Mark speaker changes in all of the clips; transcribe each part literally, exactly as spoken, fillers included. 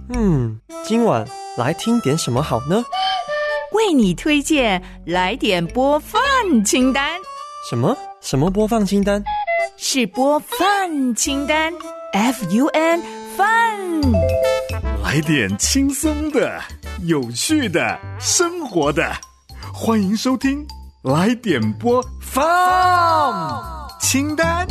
Speaker 1: 嗯，今晚来听点什么好呢？
Speaker 2: 为你推荐来点播放清单。
Speaker 1: 什么？什么播放清单？
Speaker 2: 是播放清单 F U N Fun。
Speaker 3: 来点轻松的、有趣的、生活的，欢迎收听来点播放清单。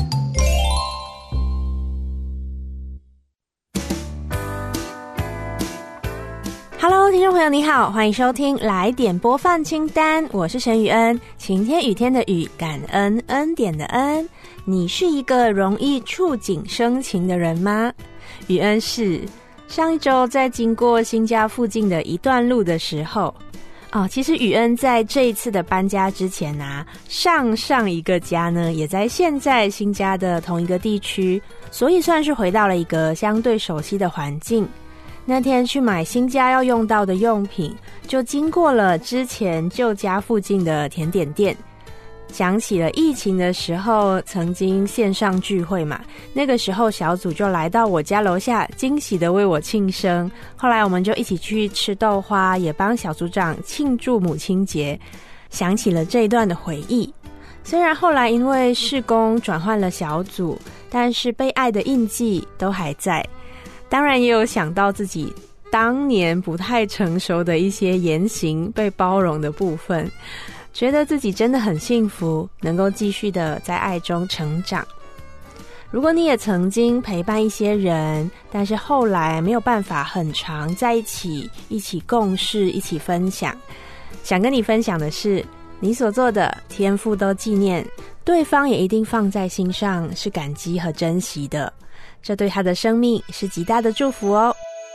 Speaker 4: Hello， 听众朋友你好，欢迎收听来点播放清单，我是陈雨恩，晴天雨天的雨，感恩恩典的恩。你是一个容易触景生情的人吗？雨恩是。上一周在经过新家附近的一段路的时候，哦，其实雨恩在这一次的搬家之前啊，上上一个家呢也在现在新家的同一个地区，所以算是回到了一个相对熟悉的环境。那天去买新家要用到的用品，就经过了之前旧家附近的甜点店。想起了疫情的时候曾经线上聚会嘛，那个时候小组就来到我家楼下，惊喜的为我庆生。后来我们就一起去吃豆花，也帮小组长庆祝母亲节。想起了这一段的回忆。虽然后来因为事工转换了小组，但是被爱的印记都还在。当然也有想到自己当年不太成熟的一些言行被包容的部分，觉得自己真的很幸福，能够继续的在爱中成长。如果你也曾经陪伴一些人，但是后来没有办法很常在一起，一起共事，一起分享，想跟你分享的是，你所做的天父都纪念，对方也一定放在心上，是感激和珍惜的，这对他的生命是极大的祝福哦。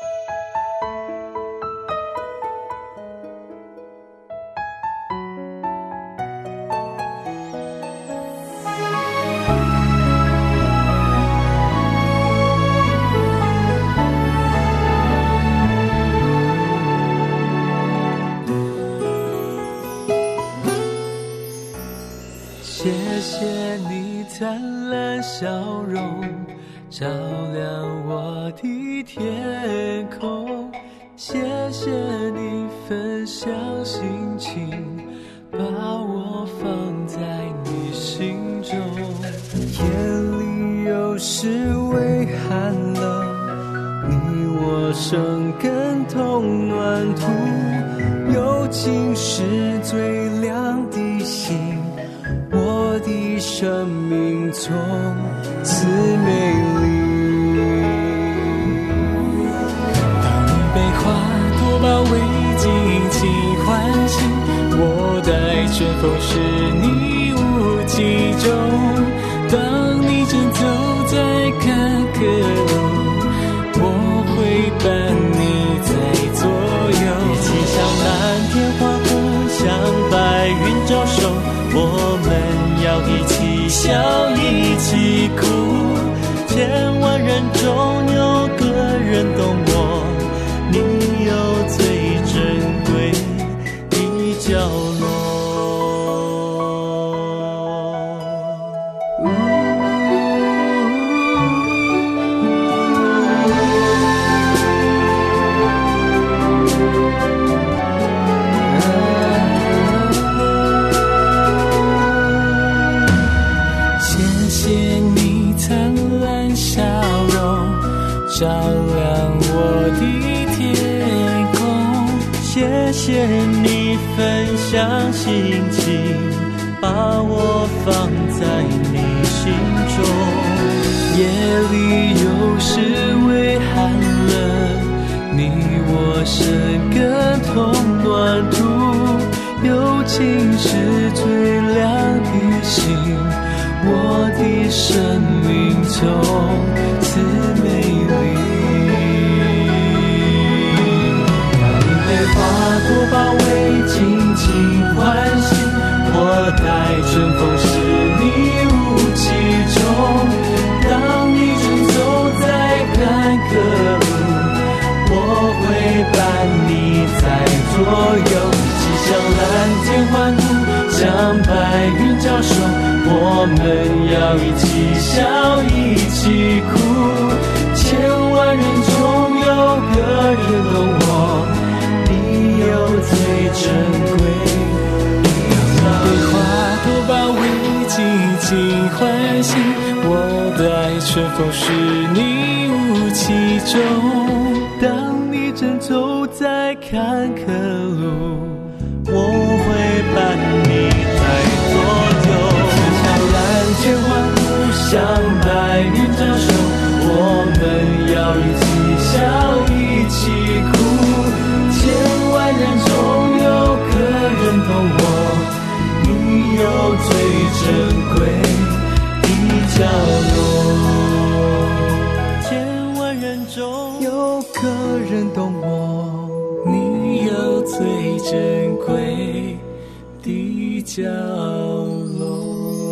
Speaker 5: 灿烂笑容照亮我的天空，谢谢你分享心情，把我放在你心中。夜里有时微寒冷，你我生根同暖土，友情是最亮的星，我的生命从此美丽。当你被花朵包围，尽情欢欣，我待春风是你无迹中。当你正走在坎坷路，我会伴你在左右，一起向蓝天划过，向白云招手，我们要一起笑一起哭，千万人中有个人懂我，你有最珍贵的角落。照亮我的天空，谢谢你分享心情，把我放在你心中。夜里有时微寒冷，你我生根同暖土，友情是最亮的星，我的生命从此美丽。花朵包围，尽情欢喜，我待春风是你无迹中。当你正走在坎坷路，我会伴你在左右，一起向蓝天欢呼，向白云招手，我们要一起笑一起哭，千万人中有个珍贵。当被花朵包围，紧紧唤醒，我的爱春风是你雾气中。当你正走在坎坷路，我会伴你在左右。此条蓝天欢呼，像白云招手，我们要一起笑一起哭。千万人中有个人懂我，你有最珍贵的角落。千万人中有个人懂我，你有最珍贵的角落。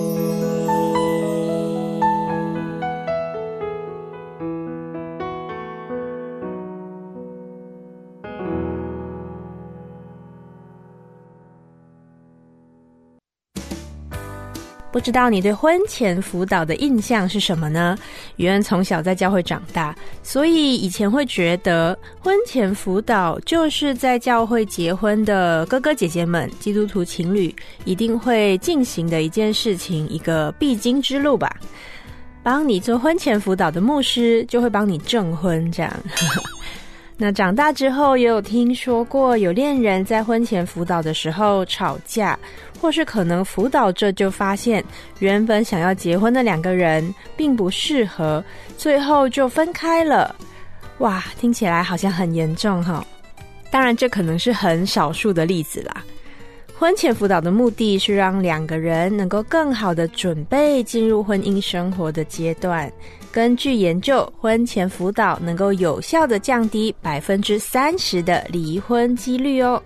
Speaker 4: 不知道你对婚前辅导的印象是什么呢？宇恩从小在教会长大，所以以前会觉得婚前辅导就是在教会结婚的哥哥姐姐们，基督徒情侣一定会进行的一件事情，一个必经之路吧。帮你做婚前辅导的牧师就会帮你证婚，这样那长大之后也有听说过有恋人在婚前辅导的时候吵架，或是可能辅导着就发现原本想要结婚的两个人并不适合，最后就分开了。哇，听起来好像很严重齁。当然这可能是很少数的例子啦。婚前辅导的目的是让两个人能够更好的准备进入婚姻生活的阶段。根据研究，婚前辅导能够有效的降低百分之三十的离婚几率哦。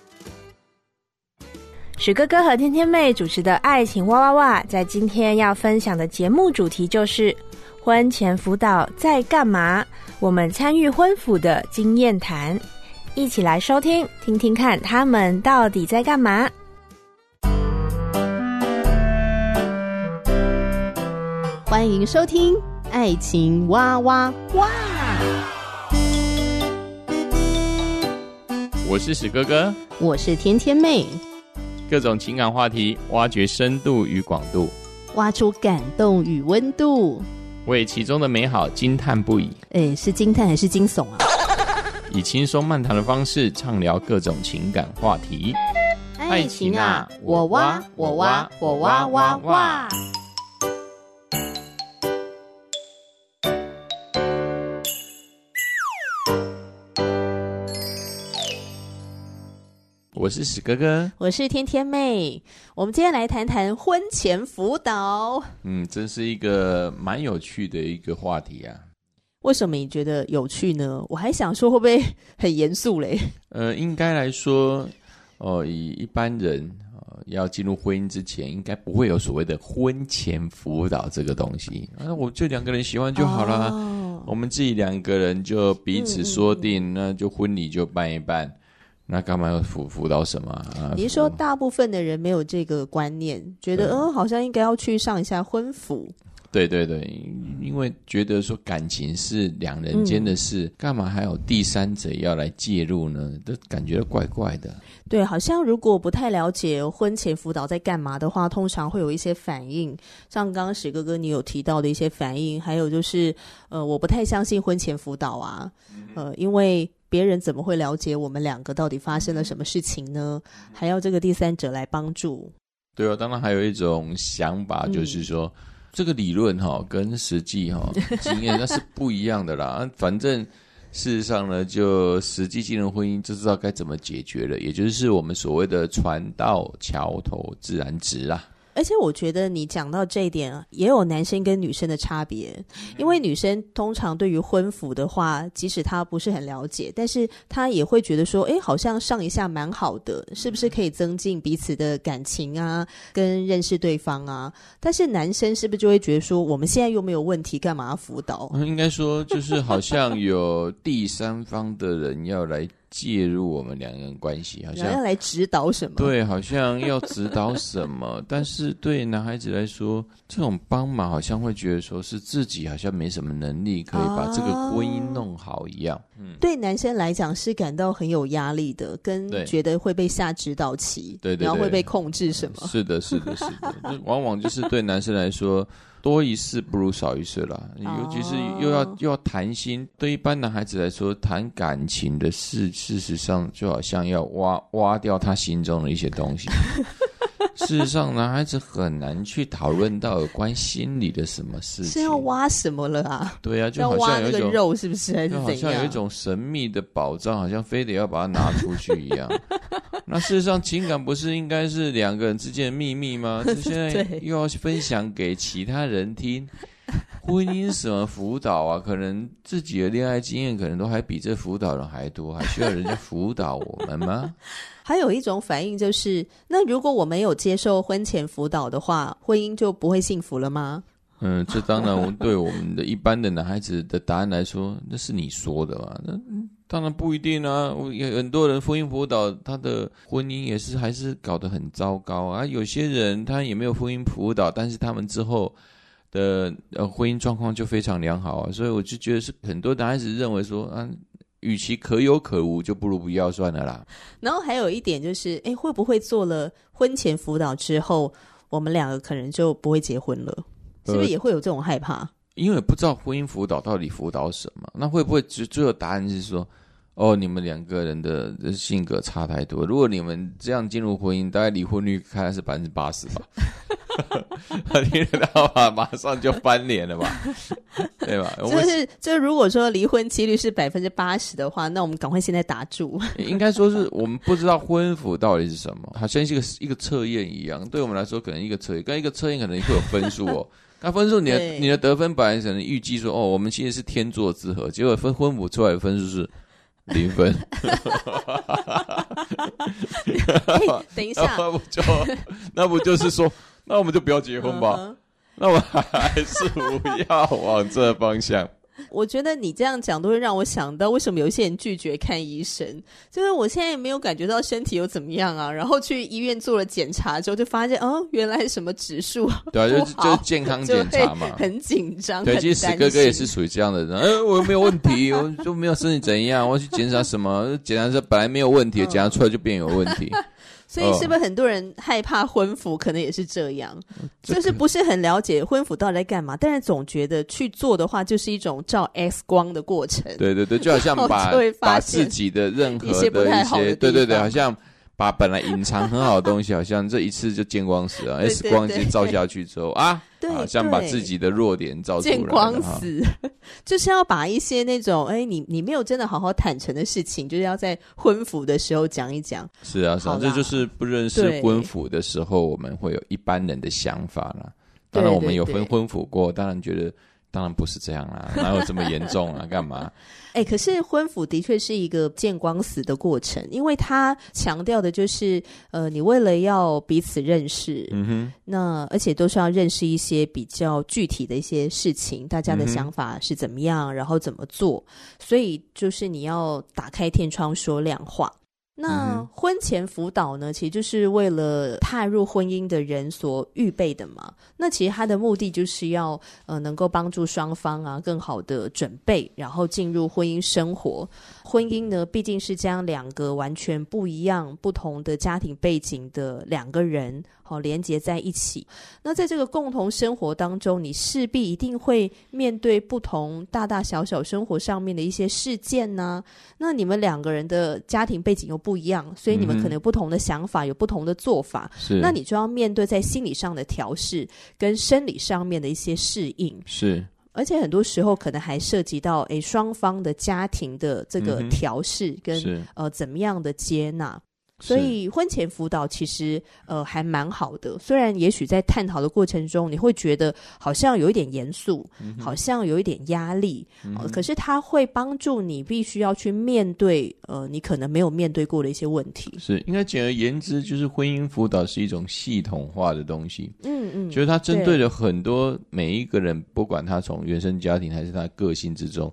Speaker 4: 史哥哥和天天妹主持的爱情哇哇哇，在今天要分享的节目主题就是婚前辅导在干嘛？我们参与婚辅的经验谈，一起来收听，听听看他们到底在干嘛。
Speaker 6: 欢迎收听爱情哇哇哇！
Speaker 7: 我是史哥哥，
Speaker 6: 我是天天妹，
Speaker 7: 各种情感话题，挖掘深度与广度，
Speaker 6: 挖出感动与温度，
Speaker 7: 为其中的美好惊叹不已。
Speaker 6: 诶，是惊叹还是惊悚啊？
Speaker 7: 以轻松漫谈的方式畅聊各种情感话题。
Speaker 6: 爱情啊，我挖我挖我挖挖挖。
Speaker 7: 我是史哥哥，
Speaker 6: 我是天天妹。我们今天来谈谈婚前辅导。
Speaker 7: 嗯，真是一个蛮有趣的一个话题啊。
Speaker 6: 为什么你觉得有趣呢？我还想说会不会很严肃嘞？
Speaker 7: 呃，应该来说，哦、呃，以一般人、呃、要进入婚姻之前，应该不会有所谓的婚前辅导这个东西。啊，我就两个人喜欢就好啦、哦、我们自己两个人就彼此说定，嗯嗯那就婚礼就办一办。那干嘛要辅辅导什么、啊、
Speaker 6: 你是说大部分的人没有这个观念，觉得嗯好像应该要去上一下婚辅。
Speaker 7: 对对对，因为觉得说感情是两人间的事、嗯、干嘛还有第三者要来介入呢？都感觉怪怪的。
Speaker 6: 对，好像如果不太了解婚前辅导在干嘛的话，通常会有一些反应，像刚刚史哥哥你有提到的一些反应，还有就是呃我不太相信婚前辅导啊，呃因为别人怎么会了解我们两个到底发生了什么事情呢？还要这个第三者来帮助。
Speaker 7: 对啊，当然还有一种想法就是说、嗯、这个理论齁跟实际齁经验那是不一样的啦反正事实上呢，就实际进入婚姻就知道该怎么解决了，也就是我们所谓的船到桥头自然直啦。
Speaker 6: 而且我觉得你讲到这一点也有男生跟女生的差别，因为女生通常对于婚辅的话，即使她不是很了解，但是她也会觉得说诶好像上一下蛮好的，是不是可以增进彼此的感情啊，跟认识对方啊。但是男生是不是就会觉得说我们现在又没有问题，干嘛要辅导？
Speaker 7: 应该说就是好像有第三方的人要来介入我们两个人关系，好像
Speaker 6: 要来指导什么？
Speaker 7: 对，好像要指导什么，但是对男孩子来说，这种帮忙好像会觉得说是自己好像没什么能力可以把这个婚姻弄好一样。哦嗯、
Speaker 6: 对男生来讲是感到很有压力的，跟觉得会被下指导棋，
Speaker 7: 对对对，
Speaker 6: 然后会被控制什么？
Speaker 7: 是的，是的，是的，往往就是对男生来说。多一事不如少一事啦，尤其是又要、哦、又要谈心，对一般男孩子来说，谈感情的事，事实上就好像要挖挖掉他心中的一些东西。事实上，男孩子很难去讨论到有关心理的什么事情。
Speaker 6: 是要挖什么了啊？
Speaker 7: 对啊，就好像有一种
Speaker 6: 要挖那个肉，是不是？还是怎样？
Speaker 7: 好像有一种神秘的宝藏，好像非得要把它拿出去一样。那事实上，情感不是应该是两个人之间的秘密吗？就现在又要分享给其他人听。婚姻什么辅导啊，可能自己的恋爱经验可能都还比这辅导人还多，还需要人家辅导我们吗？
Speaker 6: 还有一种反应就是，那如果我没有接受婚前辅导的话，婚姻就不会幸福了吗？
Speaker 7: 嗯，这当然我对我们的一般的男孩子的答案来说，那是你说的嘛，那当然不一定啊。很多人婚姻辅导，他的婚姻也是还是搞得很糟糕啊。有些人他也没有婚姻辅导，但是他们之后的呃婚姻状况就非常良好啊。所以我就觉得是很多男孩子认为说啊，与其可有可无，就不如不要算了啦。
Speaker 6: 然后还有一点就是，哎，会不会做了婚前辅导之后，我们两个可能就不会结婚了？是不是也会有这种害怕？呃、
Speaker 7: 因为不知道婚姻辅导到底辅导什么，那会不会最后答案是说，哦，你们两个人的性格差太多，如果你们这样进入婚姻，大概离婚率看来是百分之八十吧。听得到吧？马上就翻脸了吧？对吧？
Speaker 6: 就是就如果说离婚几率是百分之八十的话，那我们赶快现在打住。
Speaker 7: 应该说是我们不知道婚辅到底是什么，好像是一个一个测验一样。对我们来说，可能一个测验，跟一个测验可能会有分数哦。那分数你的你的得分本来可能预计说，哦，我们其实是天作之合，结果分婚辅出来的分数是零分。
Speaker 6: 欸、等一下，
Speaker 7: 那不就那不就是说？那我们就不要结婚吧， uh-huh. 那我还是不要往这方向。
Speaker 6: 我觉得你这样讲都会让我想到为什么有些人拒绝看医生，就是我现在也没有感觉到身体有怎么样啊，然后去医院做了检查之后就发现哦，原来什么指数
Speaker 7: 对啊，就就是健康检查嘛，
Speaker 6: 很紧张。
Speaker 7: 对，其实史哥哥也是属于这样的人，哎，我没有问题，我就没有身体怎样，我要去检查什么，检查这本来没有问题，检查出来就变有问题。
Speaker 6: 所以是不是很多人害怕婚辅可能也是这样、哦、就是不是很了解婚辅到底在干嘛，但是总觉得去做的话就是一种照 X 光的过程。
Speaker 7: 对对对，就好像把把自己的任何的一些
Speaker 6: 不太好的地方，
Speaker 7: 对对对，好像把本来隐藏很好的东西好像这一次就见光死了。 X 光机照下去之后啊，好像把自己的弱点照出来了，
Speaker 6: 见光死就是要把一些那种哎，你你没有真的好好坦诚的事情，就是要在婚辅的时候讲一讲。
Speaker 7: 是啊是啊，这就是不认识婚辅的时候我们会有一般人的想法啦。当然我们有分婚辅过，当然觉得当然不是这样啦，哪有这么严重啊，干嘛？
Speaker 6: 哎、欸，可是婚辅的确是一个见光死的过程，因为他强调的就是呃，你为了要彼此认识，嗯哼，那而且都是要认识一些比较具体的一些事情，大家的想法是怎么样，嗯、然后怎么做，所以就是你要打开天窗说亮话。那婚前辅导呢，其实就是为了踏入婚姻的人所预备的嘛。那其实它的目的就是要呃能够帮助双方啊更好的准备，然后进入婚姻生活。婚姻呢，毕竟是将两个完全不一样、不同的家庭背景的两个人好、哦、连结在一起。那在这个共同生活当中，你势必一定会面对不同大大小小生活上面的一些事件呢、啊。那你们两个人的家庭背景又不一样，所以你们可能有不同的想法、嗯、有不同的做法，
Speaker 7: 是，
Speaker 6: 那你就要面对在心理上的调试跟生理上面的一些适应，
Speaker 7: 是，
Speaker 6: 而且很多时候可能还涉及到诶双方的家庭的这个调试跟、嗯、呃怎么样的接纳。所以婚前辅导其实呃还蛮好的，虽然也许在探讨的过程中你会觉得好像有一点严肃、嗯、好像有一点压力、嗯呃、可是它会帮助你必须要去面对呃你可能没有面对过的一些问题。
Speaker 7: 是，应该简而言之就是婚姻辅导是一种系统化的东西。
Speaker 6: 嗯嗯，
Speaker 7: 就是它针对了很多每一个人，不管他从原生家庭还是他个性之中，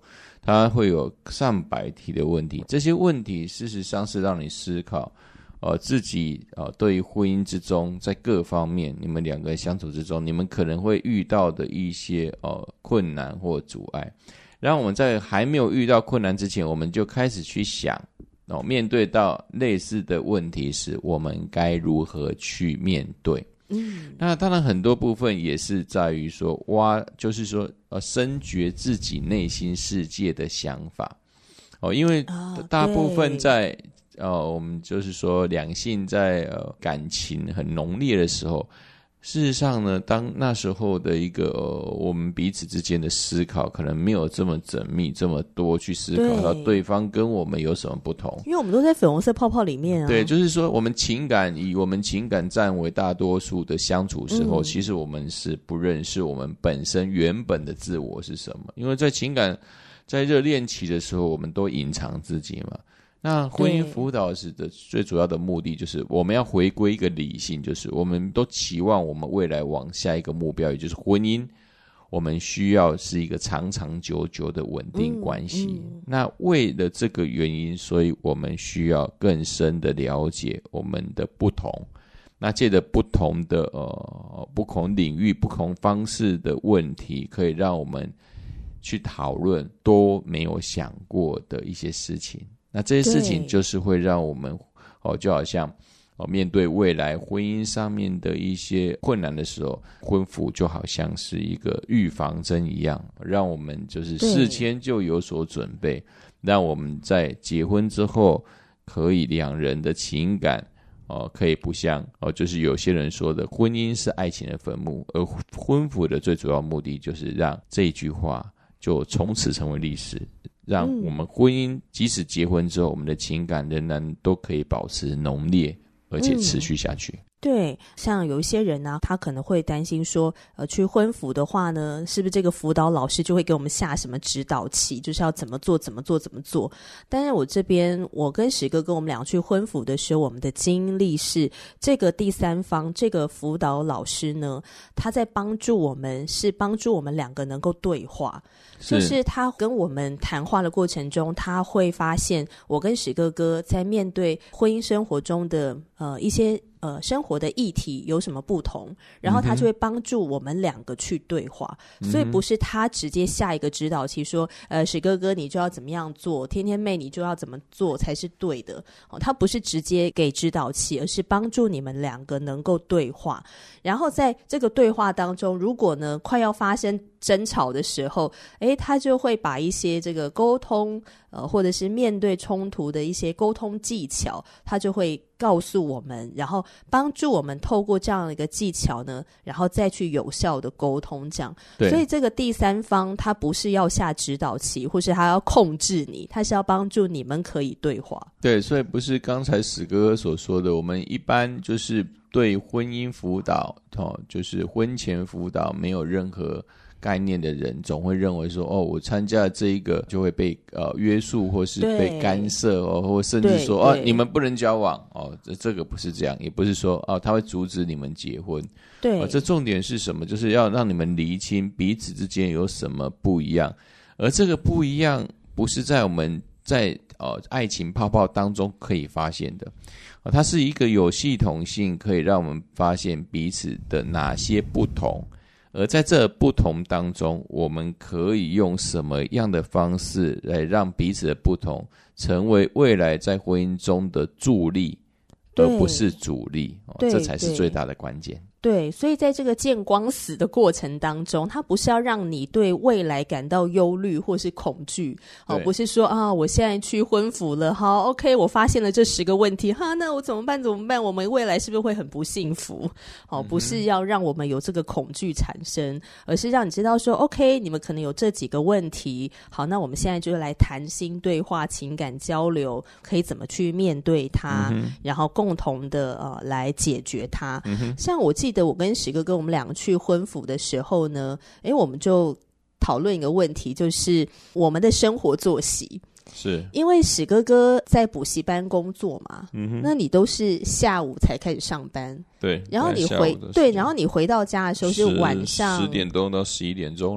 Speaker 7: 它会有上百题的问题，这些问题事实上是让你思考呃，自己呃对于婚姻之中，在各方面你们两个人相处之中，你们可能会遇到的一些呃困难或阻碍，让我们在还没有遇到困难之前，我们就开始去想哦，面对到类似的问题时，我们该如何去面对？嗯，那当然很多部分也是在于说挖，就是说呃深掘自己内心世界的想法哦，因为大部分在。哦呃，我们就是说两性在呃感情很浓烈的时候，事实上呢，当那时候的一个、呃、我们彼此之间的思考可能没有这么缜密这么多去思考到对方跟我们有什么不同，
Speaker 6: 因为我们都在粉红色泡泡里面啊。
Speaker 7: 对，就是说我们情感以我们情感占为大多数的相处时候、嗯、其实我们是不认识我们本身原本的自我是什么，因为在情感在热恋期的时候我们都隐藏自己嘛。那婚姻辅导师的最主要的目的就是我们要回归一个理性，就是我们都期望我们未来往下一个目标，也就是婚姻，我们需要是一个长长久久的稳定关系、嗯嗯、那为了这个原因，所以我们需要更深的了解我们的不同，那借着不同的呃不同领域不同方式的问题，可以让我们去讨论都没有想过的一些事情，那这些事情就是会让我们哦，就好像哦，面对未来婚姻上面的一些困难的时候，婚服就好像是一个预防针一样，让我们就是事先就有所准备，让我们在结婚之后可以两人的情感哦，可以不像哦，就是有些人说的婚姻是爱情的坟墓，而婚服的最主要目的就是让这一句话就从此成为历史，让我们婚姻即使结婚之后，我们的情感仍然都可以保持浓烈而且持续下去、嗯、
Speaker 6: 对，像有一些人呢、啊，他可能会担心说呃，去婚辅的话呢，是不是这个辅导老师就会给我们下什么指导棋，就是要怎么做怎么做怎么做。但是我这边我跟史哥跟我们俩去婚辅的时候，我们的经历是这个第三方这个辅导老师呢，他在帮助我们，是帮助我们两个能够对话，就是他跟我们谈话的过程中，他会发现我跟史哥哥在面对婚姻生活中的呃一些呃生活的议题有什么不同，然后他就会帮助我们两个去对话、嗯、所以不是他直接下一个指导期说呃史哥哥你就要怎么样做，天天妹你就要怎么做才是对的、哦、他不是直接给指导期，而是帮助你们两个能够对话，然后在这个对话当中，如果呢快要发生争吵的时候，诶，他就会把一些这个沟通呃，或者是面对冲突的一些沟通技巧，他就会告诉我们，然后帮助我们透过这样的一个技巧呢，然后再去有效的沟通这样。所以这个第三方他不是要下指导棋，或是他要控制你，他是要帮助你们可以对话。
Speaker 7: 对，所以不是刚才史哥哥所说的，我们一般就是对婚姻辅导、哦、就是婚前辅导没有任何概念的人，总会认为说，哦，我参加这一个就会被呃约束，或是被干涉哦，或甚至说哦，你们不能交往哦，这这个不是这样，也不是说哦，他会阻止你们结婚。对、哦，这重点是什么？就是要让你们厘清彼此之间有什么不一样，而这个不一样不是在我们在呃爱情泡泡当中可以发现的。哦、它是一个有系统性，可以让我们发现彼此的哪些不同。而在这不同当中，我们可以用什么样的方式来让彼此的不同成为未来在婚姻中的助力，而不是阻力、哦、这才是最大的关键。
Speaker 6: 对，所以在这个见光死的过程当中，它不是要让你对未来感到忧虑或是恐惧，哦，不是说啊，我现在去婚辅了，好 ，OK， 我发现了这十个问题，哈，那我怎么办？怎么办？我们未来是不是会很不幸福？哦，不是要让我们有这个恐惧产生，而是让你知道说 ，OK， 你们可能有这几个问题，好，那我们现在就来谈心对话、情感交流，可以怎么去面对它，嗯、然后共同的呃来解决它。嗯、像我记得。我跟史哥哥我们两个去婚辅的时候呢，诶，我们就讨论一个问题，就是我们的生活作息。
Speaker 7: 是
Speaker 6: 因为史哥哥在补习班工作嘛、嗯、那你都是下午才开始上班，
Speaker 7: 对，
Speaker 6: 然后你回对，然后你回到家的时候是晚上
Speaker 7: 十点钟到十一点钟咯。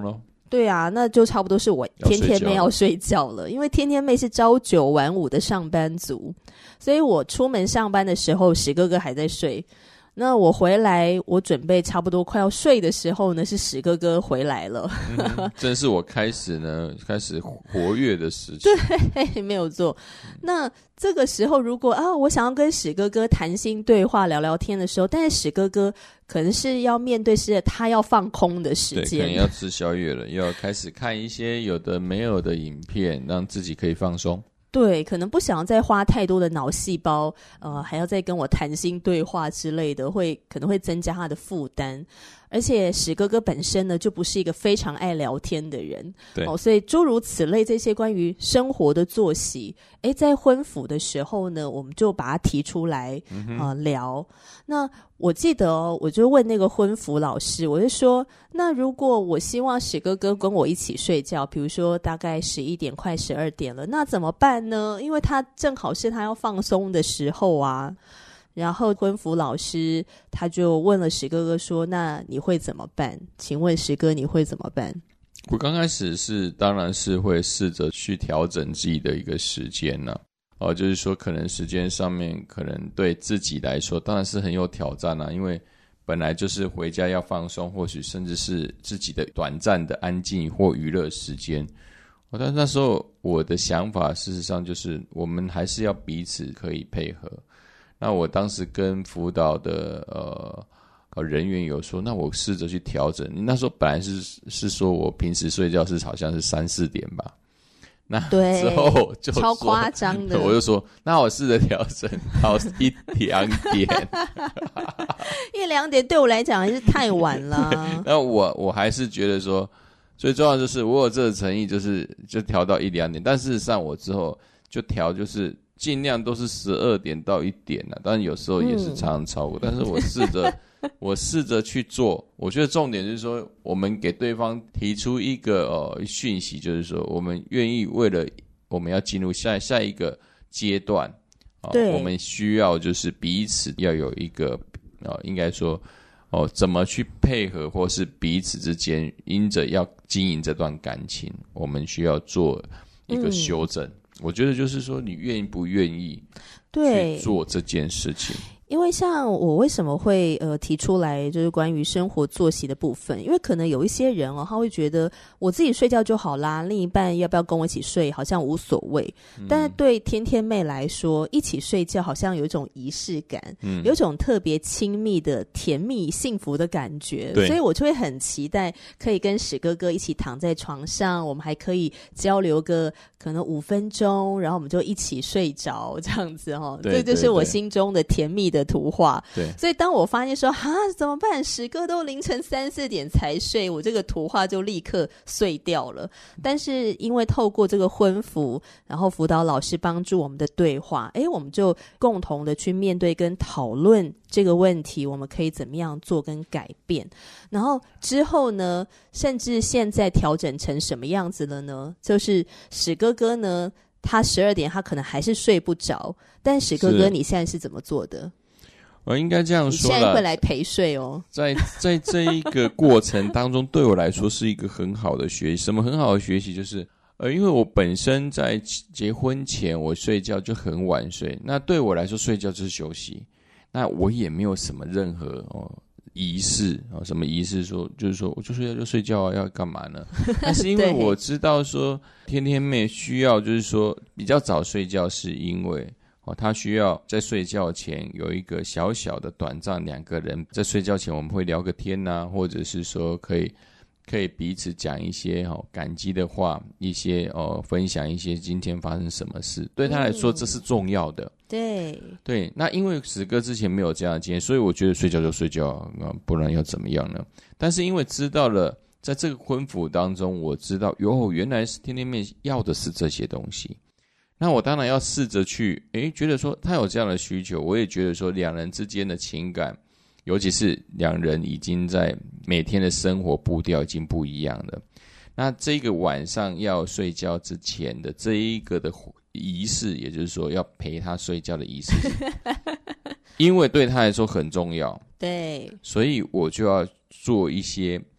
Speaker 6: 对啊，那就差不多是我天天妹要睡觉了，因为天天妹是朝九晚五的上班族，所以我出门上班的时候，史哥哥还在睡。那我回来，我准备差不多快要睡的时候呢，是史哥哥回来了。
Speaker 7: 嗯，真是我开始呢，开始活跃的时期。
Speaker 6: 对，没有错。那这个时候，如果啊，我想要跟史哥哥谈心对话、聊聊天的时候，但是史哥哥可能是要面对是他要放空的时间，
Speaker 7: 对，可能要吃宵夜了，要开始看一些有的没有的影片，让自己可以放松。
Speaker 6: 对，可能不想再花太多的脑细胞，呃，还要再跟我谈心对话之类的，会可能会增加他的负担。而且史哥哥本身呢，就不是一个非常爱聊天的人，
Speaker 7: 对，
Speaker 6: 哦，所以诸如此类这些关于生活的作息，诶，在婚辅的时候呢，我们就把它提出来，嗯呃、聊。那我记得哦，我就问那个婚辅老师，我就说，那如果我希望史哥哥跟我一起睡觉，比如说大概十一点快十二点了，那怎么办呢？因为他正好是他要放松的时候啊。然后婚辅老师他就问了史哥哥说，那你会怎么办？请问史哥你会怎么办？
Speaker 7: 我刚开始是当然是会试着去调整自己的一个时间呢、啊，哦，就是说可能时间上面可能对自己来说当然是很有挑战啊，因为本来就是回家要放松，或许甚至是自己的短暂的安静或娱乐时间。哦，但那时候我的想法事实上就是我们还是要彼此可以配合。那我当时跟辅导的呃人员有说，那我试着去调整。那时候本来是是说我平时睡觉是好像是三四点吧，那之后就
Speaker 6: 超夸张的，
Speaker 7: 我就说那我试着调整到一两点，
Speaker 6: 一两点对我来讲还是太晚了。
Speaker 7: 那我我还是觉得说，最重要的就是我有这个诚意，就是就调到一两点，但事实上我之后就调就是尽量都是十二点到一点啊，当然有时候也是常常超过，嗯、但是我试着我试着去做。我觉得重点就是说，我们给对方提出一个呃讯息，就是说我们愿意为了我们要进入下下一个阶段啊、呃，我们需要就是彼此要有一个呃，应该说哦、呃，怎么去配合，或是彼此之间因着要经营这段感情，我们需要做一个修正。嗯，我觉得就是说，你愿意不愿意去做这件事情？
Speaker 6: 因为像我为什么会呃提出来，就是关于生活作息的部分，因为可能有一些人哦，他会觉得我自己睡觉就好啦，另一半要不要跟我一起睡好像无所谓。嗯、但是对天天妹来说，一起睡觉好像有一种仪式感，嗯、有一种特别亲密的甜蜜幸福的感觉，所以我就会很期待可以跟史哥哥一起躺在床上，我们还可以交流个可能五分钟，然后我们就一起睡着这样子哦，这就是我心中的甜蜜的图画。
Speaker 7: 对，
Speaker 6: 所以当我发现说哈怎么办，史哥都凌晨三四点才睡，我这个图画就立刻碎掉了。但是因为透过这个婚辅，然后辅导老师帮助我们的对话，诶，我们就共同的去面对跟讨论这个问题，我们可以怎么样做跟改变。然后之后呢，甚至现在调整成什么样子了呢？就是史哥哥呢，他十二点他可能还是睡不着，但史哥哥你现在是怎么做的？
Speaker 7: 我应该这样说啦，
Speaker 6: 你现在会来陪睡哦。
Speaker 7: 在在这一个过程当中，对我来说是一个很好的学习。什么很好的学习？就是呃，因为我本身在结婚前我睡觉就很晚睡，那对我来说睡觉就是休息，那我也没有什么任何哦仪式啊、哦，什么仪式说就是说我就睡觉就睡觉啊，要干嘛呢？但是因为我知道说天天妹需要就是说比较早睡觉，是因为哦，他需要在睡觉前有一个小小的短暂，两个人在睡觉前我们会聊个天啊，或者是说可以可以彼此讲一些哦感激的话，一些哦分享一些今天发生什么事，对他来说这是重要的。嗯、
Speaker 6: 对
Speaker 7: 对，那因为史哥之前没有这样的经验，所以我觉得睡觉就睡觉，不然要怎么样呢？但是因为知道了，在这个婚辅当中，我知道哟，原来是天天妹要的是这些东西。那我当然要试着去，诶，觉得说他有这样的需求，我也觉得说两人之间的情感，尤其是两人已经在每天的生活步调已经不一样了。那这个晚上要睡觉之前的这一个的仪式，也就是说要陪他睡觉的仪式，因为对他来说很重要，
Speaker 6: 对，
Speaker 7: 所以我就要做一些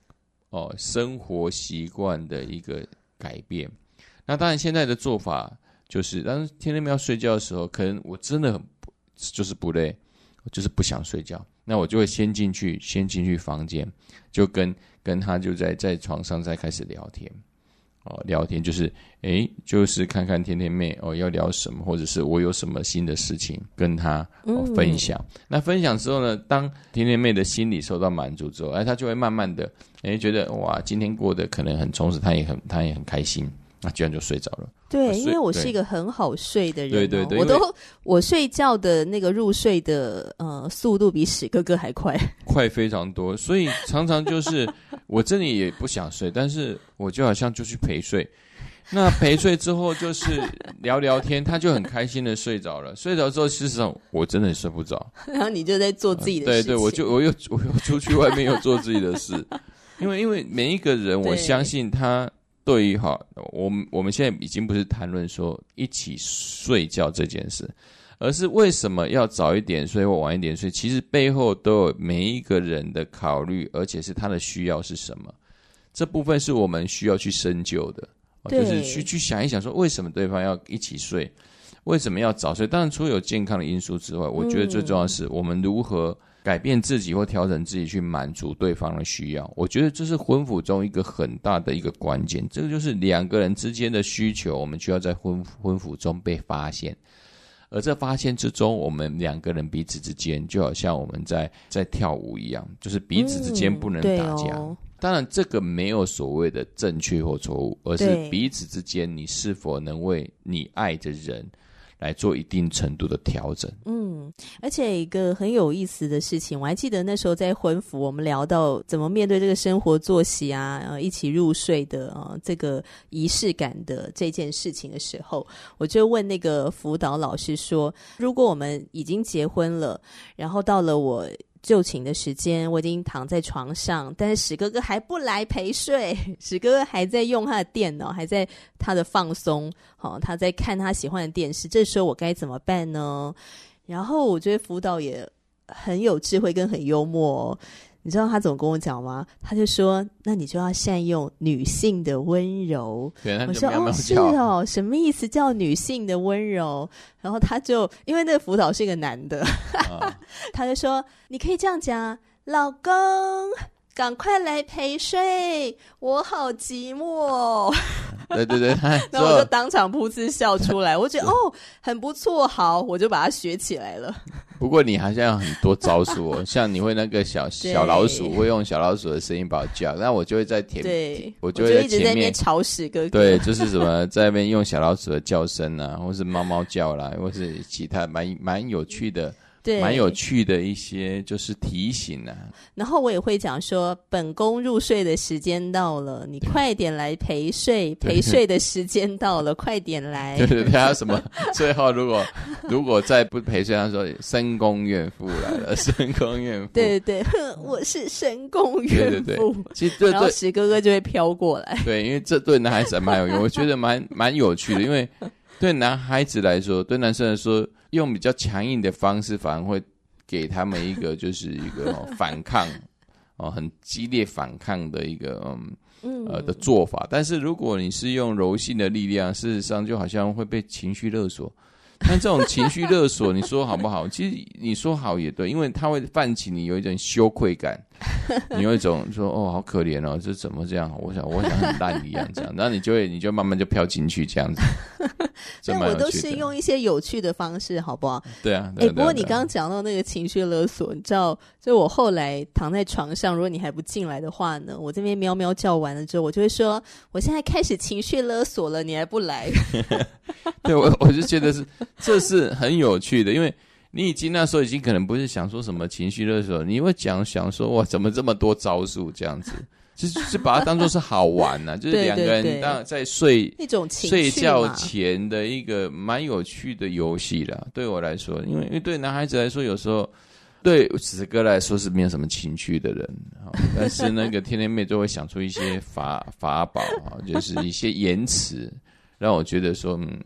Speaker 7: 哦生活习惯的一个改变。那当然现在的做法就是，当天天要睡觉的时候，可能我真的很就是不累，我就是不想睡觉，那我就会先进去，先进去房间，就跟跟他就在在床上再开始聊天。哦，聊天就是诶就是看看天天妹哦要聊什么，或者是我有什么新的事情跟他、哦、分享、嗯、那分享之后呢，当天天妹的心理受到满足之后，哎，他就会慢慢的诶觉得哇今天过得可能很充实，他也很他也很开心，那居然就睡着了。
Speaker 6: 对，因为我是一个很好睡的人、哦、
Speaker 7: 对对对，
Speaker 6: 我都我睡觉的那个入睡的呃速度比史哥哥还快，
Speaker 7: 快非常多，所以常常就是我真的也不想睡，但是我就好像就去陪睡。那陪睡之后就是聊聊天，他就很开心的睡着了。睡着之后，事实上我真的睡不着，
Speaker 6: 然后你就在做自己的事情。
Speaker 7: 呃、对对，我就我又我又出去外面又做自己的事，因为因为每一个人，我相信他。对于哈，我们我们现在已经不是谈论说一起睡觉这件事，而是为什么要早一点睡或晚一点睡，其实背后都有每一个人的考虑，而且是他的需要是什么，这部分是我们需要去深究的，就是去去想一想说为什么对方要一起睡，为什么要早睡。当然除了有健康的因素之外，我觉得最重要的是我们如何改变自己或调整自己去满足对方的需要，我觉得这是婚辅中一个很大的一个关键。这个就是两个人之间的需求，我们需要在婚婚辅中被发现，而在发现之中，我们两个人彼此之间就好像我们在在跳舞一样，就是彼此之间不能打架、嗯哦、当然这个没有所谓的正确或错误，而是彼此之间你是否能为你爱的人来做一定程度的调整。
Speaker 6: 嗯，而且一个很有意思的事情，我还记得那时候在婚辅我们聊到怎么面对这个生活作息啊，呃、一起入睡的、呃、这个仪式感的这件事情的时候，我就问那个辅导老师说，如果我们已经结婚了，然后到了我就寝的时间，我已经躺在床上，但是史哥哥还不来陪睡，史哥哥还在用他的电脑，还在他的放松、哦、他在看他喜欢的电视，这时候我该怎么办呢？然后我觉得辅导也很有智慧跟很幽默哦，你知道他怎么跟我讲吗？他就说那你就要善用女性的温柔。
Speaker 7: 对，
Speaker 6: 我说哦是哦，什么意思叫女性的温柔？然后他就因为那个辅导是一个男的、啊、他就说你可以这样讲，老公赶快来陪睡，我好寂寞。
Speaker 7: 对对对，
Speaker 6: 然后我就当场噗嗤笑出来，我觉得哦很不错，好，我就把它学起来了。
Speaker 7: 不过你好像有很多招数哦，像你会那个小小老鼠，会用小老鼠的声音把我叫，那我就会在前
Speaker 6: 对，
Speaker 7: 我就会在前面
Speaker 6: 我就一直在那边吵屎哥哥。
Speaker 7: 对，就是什么在那边用小老鼠的叫声啊，或是猫猫叫啦，或是其他蛮蛮有趣的。对，蛮有趣的一些就是提醒啊。
Speaker 6: 然后我也会讲说，本宫入睡的时间到了，你快点来陪睡，陪睡的时间到了，快点来。
Speaker 7: 对对对，还有什么？最后如果如果再不陪睡，他说深宫怨妇来了，深宫怨妇。
Speaker 6: 对对对，我是深宫怨妇。对对对，
Speaker 7: 其实对对，
Speaker 6: 然后史哥哥就会飘过来。
Speaker 7: 对，因为这对男孩子蛮有用，我觉得蛮蛮有趣的，因为对男孩子来说，对男生来说，用比较强硬的方式反而会给他们一个就是一个、哦、反抗哦，很激烈反抗的一个嗯呃的做法。但是如果你是用柔性的力量，事实上就好像会被情绪勒索。但这种情绪勒索，你说好不好？其实你说好也对，因为它会泛起你有一种羞愧感，你有一种说哦好可怜哦，这怎么这样？我想我想很烂一样这样，然后你就会你就慢慢就飘进去这样子。
Speaker 6: 但我都是用一些有趣的方式，好不好？
Speaker 7: 对啊。哎、
Speaker 6: 欸，不过你刚刚讲到那个情绪勒索，你知道，就我后来躺在床上，如果你还不进来的话呢，我这边喵喵叫完了之后，我就会说，我现在开始情绪勒索了，你还不来？
Speaker 7: 对，我我就觉得是这是很有趣的，因为你已经那时候已经可能不是想说什么情绪勒索，你会讲想说哇，怎么这么多招数这样子。就是把它当作是好玩啊，就是两个人当在睡
Speaker 6: 那种情
Speaker 7: 绪睡觉前的一个蛮有趣的游戏啦。对我来说，因为因为对男孩子来说，有时候对史哥来说是没有什么情绪的人，但是那个天天妹就会想出一些法法宝，就是一些言辞，让我觉得说，嗯，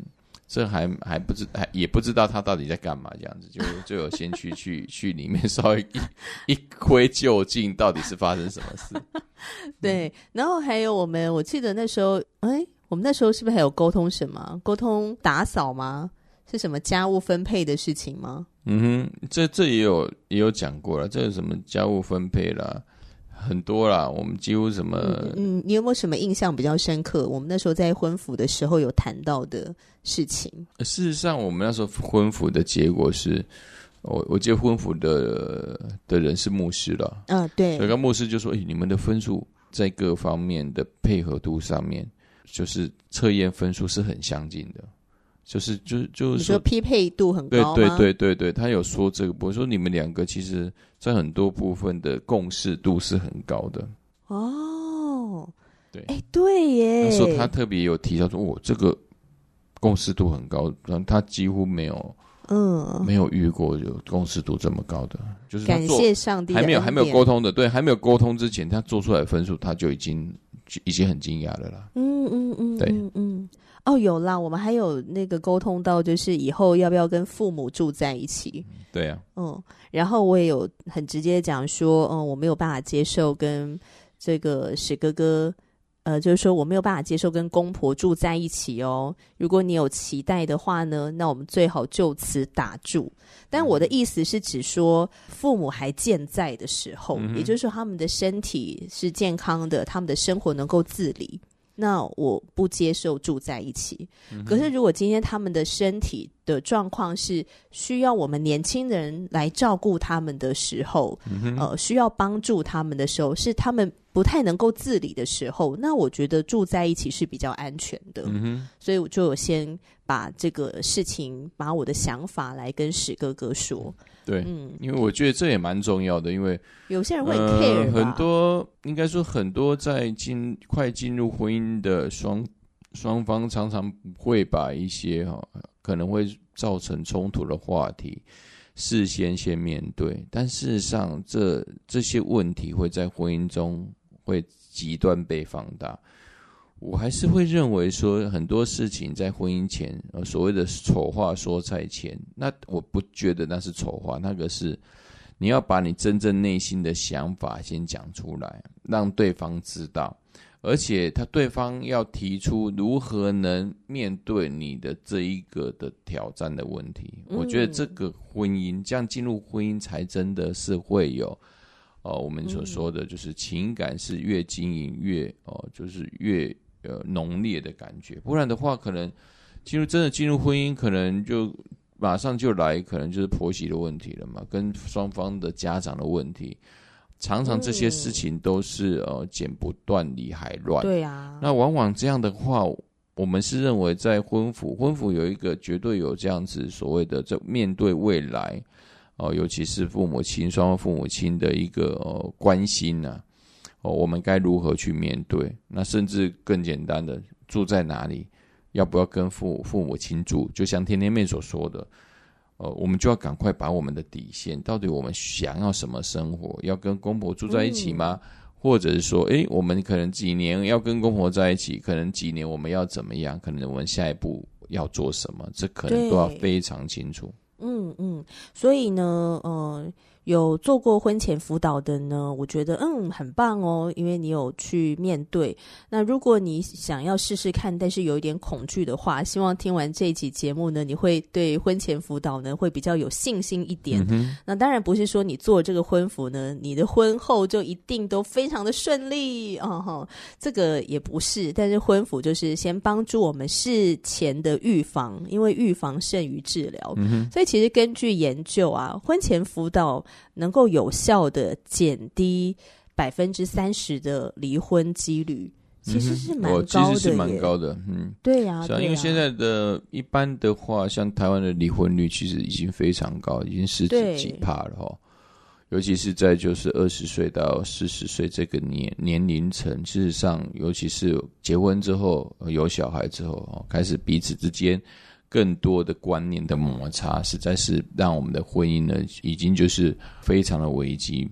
Speaker 7: 这还还不知还也不知道他到底在干嘛，这样子就就有先去去去里面稍微一一窥究竟，到底是发生什么事。
Speaker 6: 对，然后还有我们，我记得那时候，哎，我们那时候是不是还有沟通什么？沟通打扫吗？是什么家务分配的事情吗？
Speaker 7: 嗯哼，这这也有也有讲过了，这有什么家务分配啦，很多啦，我们几乎什么，
Speaker 6: 嗯, 嗯，你有没有什么印象比较深刻？我们那时候在婚服的时候有谈到的事情。
Speaker 7: 事实上，我们那时候婚服的结果是，我我记得婚服的的人是牧师了，
Speaker 6: 嗯、啊，对，
Speaker 7: 所以跟牧师就说：“哎，你们的分数在各方面的配合度上面，就是测验分数是很相近的。”就是就就是
Speaker 6: 你说匹配度很高吗？
Speaker 7: 对对对对对，他有说这个，我说你们两个其实在很多部分的共识度是很高的。
Speaker 6: 哦，
Speaker 7: 对，
Speaker 6: 哎，对耶。
Speaker 7: 那时候他特别有提到说，我、哦、这个共识度很高，然后他几乎没有，嗯，没有遇过有共识度这么高的，就是他
Speaker 6: 感谢上帝的恩典，
Speaker 7: 还没有还没有沟通的，对，还没有沟通之前，他做出来的分数他就已经已经很惊讶了啦。
Speaker 6: 嗯嗯嗯，
Speaker 7: 对，
Speaker 6: 嗯嗯。哦，有啦，我们还有那个沟通到，就是以后要不要跟父母住在一起。
Speaker 7: 对啊，
Speaker 6: 嗯，然后我也有很直接讲说，嗯，我没有办法接受跟这个史哥哥，呃，就是说我没有办法接受跟公婆住在一起哦。如果你有期待的话呢，那我们最好就此打住。但我的意思是指说，父母还健在的时候，嗯、也就是说他们的身体是健康的，他们的生活能够自理。那我不接受住在一起、嗯、可是如果今天他们的身体的状况是需要我们年轻人来照顾他们的时候、嗯、呃，需要帮助他们的时候，是他们不太能够自理的时候，那我觉得住在一起是比较安全的、嗯、所以我就有先把这个事情把我的想法来跟史哥哥说。
Speaker 7: 对，嗯，因为我觉得这也蛮重要的，因为
Speaker 6: 有些人会很 care 吧、
Speaker 7: 呃、很多应该说很多在进快进入婚姻的双双方常常会把一些、哦、可能会造成冲突的话题事先先面对，但事实上这这些问题会在婚姻中会极端被放大。我还是会认为说很多事情在婚姻前、呃、所谓的丑话说在前，那我不觉得那是丑话，那个是你要把你真正内心的想法先讲出来，让对方知道，而且他对方要提出如何能面对你的这一个的挑战的问题、嗯、我觉得这个婚姻这样进入婚姻才真的是会有呃、我们所说的就是情感是越经营越、呃、就是越呃，浓烈的感觉，不然的话，可能进入真的进入婚姻，可能就马上就来，可能就是婆媳的问题了嘛，跟双方的家长的问题，常常这些事情都是、嗯、呃剪不断理还乱。
Speaker 6: 对啊，
Speaker 7: 那往往这样的话，我们是认为在婚服，婚服有一个绝对有这样子所谓的，这面对未来，哦、呃，尤其是父母亲双方父母亲的一个、呃、关心啊。哦，我们该如何去面对？那甚至更简单的，住在哪里，要不要跟父父母亲住？就像天天妹所说的，呃，我们就要赶快把我们的底线，到底我们想要什么生活？要跟公婆住在一起吗？嗯、或者是说，诶，我们可能几年要跟公婆在一起，可能几年我们要怎么样？可能我们下一步要做什么？这可能都要非常清楚。
Speaker 6: 嗯嗯，所以呢，呃。有做过婚前辅导的呢，我觉得嗯很棒哦，因为你有去面对。那如果你想要试试看，但是有一点恐惧的话，希望听完这一集节目呢，你会对婚前辅导呢会比较有信心一点。嗯、那当然不是说你做这个婚服呢，你的婚后就一定都非常的顺利哦，吼，这个也不是。但是婚服就是先帮助我们事前的预防，因为预防胜于治疗。嗯、所以其实根据研究啊，婚前辅导能够有效的减低百分之三十的离婚几率，其实是蛮高的耶、嗯、
Speaker 7: 其实是蛮高的，嗯，
Speaker 6: 对呀、啊，
Speaker 7: 像因为现在的一般的话，像台湾的离婚率其实已经非常高，已经十几几趴了哈。尤其是在就是二十岁到四十岁这个年年龄层，事实上，尤其是结婚之后有小孩之后，开始彼此之间更多的观念的摩擦，实在是让我们的婚姻呢，已经就是非常的危机。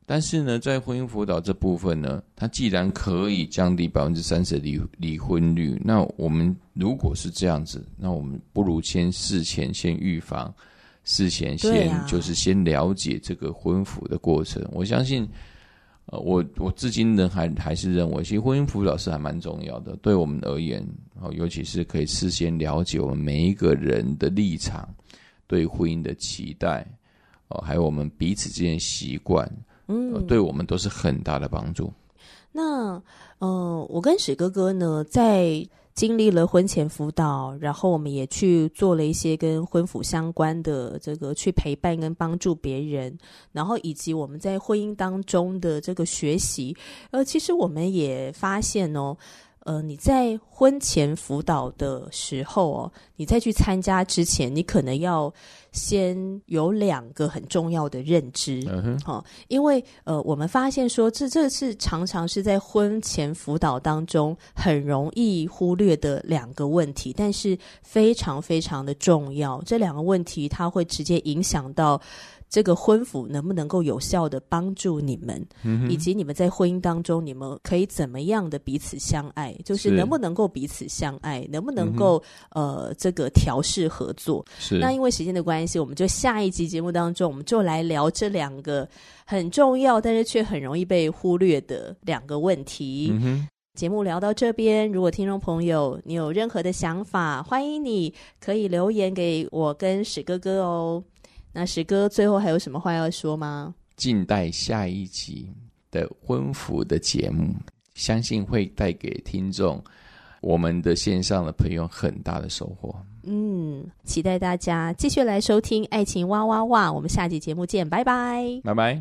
Speaker 7: 但是呢，在婚姻辅导这部分呢，它既然可以降低百分之三十的离离婚率，那我们如果是这样子，那我们不如先事前先预防，事前先就是先了解这个婚辅的过程。我相信，呃，我我至今仍还还是认为，其实婚姻辅导是还蛮重要的，对我们而言，尤其是可以事先了解我们每一个人的立场、对婚姻的期待，呃，还有我们彼此之间的习惯。嗯、呃，对我们都是很大的帮助。
Speaker 6: 那呃，我跟史哥哥呢，在经历了婚前辅导，然后我们也去做了一些跟婚辅相关的这个去陪伴跟帮助别人，然后以及我们在婚姻当中的这个学习，呃，其实我们也发现哦。呃，你在婚前辅导的时候哦，你再去参加之前，你可能要先有两个很重要的认知，嗯哼，哦，因为呃，我们发现说，这这是常常是在婚前辅导当中很容易忽略的两个问题，但是非常非常的重要。这两个问题，它会直接影响到这个婚辅能不能够有效的帮助你们，嗯、以及你们在婚姻当中，你们可以怎么样的彼此相爱，就是能不能够彼此相爱，能不能够、嗯、呃这个调试合作。是。那因为时间的关系，我们就下一集节目当中，我们就来聊这两个很重要，但是却很容易被忽略的两个问题。嗯哼。节目聊到这边，如果听众朋友你有任何的想法，欢迎你可以留言给我跟史哥哥哦。那史哥最后还有什么话要说吗？
Speaker 7: 静待下一集的婚辅的节目，相信会带给听众我们的线上的朋友很大的收获。
Speaker 6: 嗯，期待大家继续来收听爱情哇哇哇，我们下集节目见，拜拜，
Speaker 7: 拜拜。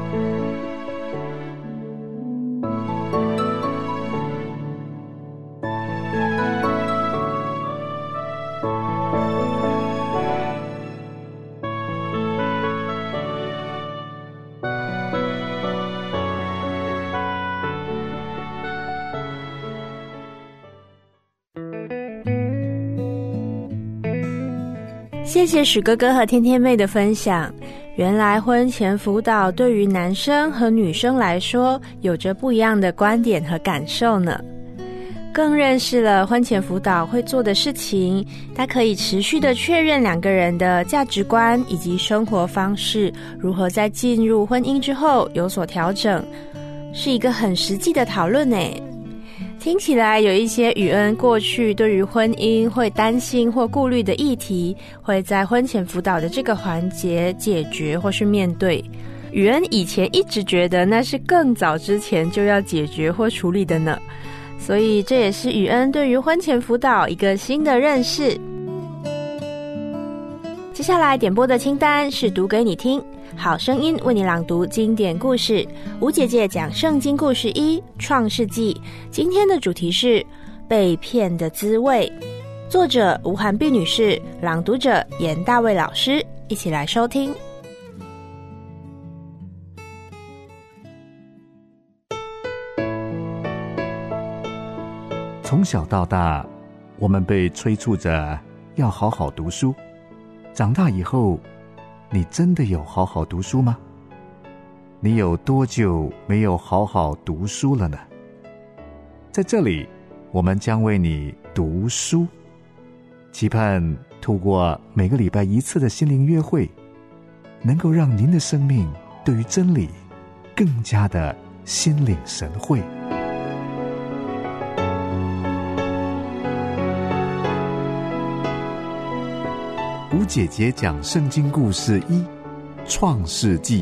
Speaker 4: 谢谢史哥哥和天天妹的分享。原来婚前辅导对于男生和女生来说有着不一样的观点和感受呢。更认识了婚前辅导会做的事情，它可以持续的确认两个人的价值观以及生活方式如何在进入婚姻之后有所调整，是一个很实际的讨论耶。听起来有一些宇恩过去对于婚姻会担心或顾虑的议题，会在婚前辅导的这个环节解决或是面对。宇恩以前一直觉得那是更早之前就要解决或处理的呢，所以这也是宇恩对于婚前辅导一个新的认识。接下来点播的清单是读给你听，好声音为你朗读经典故事，吴姐姐讲圣经故事一创世纪，今天的主题是被骗的滋味，作者吴涵碧女士，朗读者严大卫老师，一起来收听。
Speaker 3: 从小到大，我们被催促着要好好读书，长大以后你真的有好好读书吗？你有多久没有好好读书了呢？在这里，我们将为你读书，期盼透过每个礼拜一次的心灵约会，能够让您的生命对于真理更加的心领神会。吴姐姐讲圣经故事一创世纪。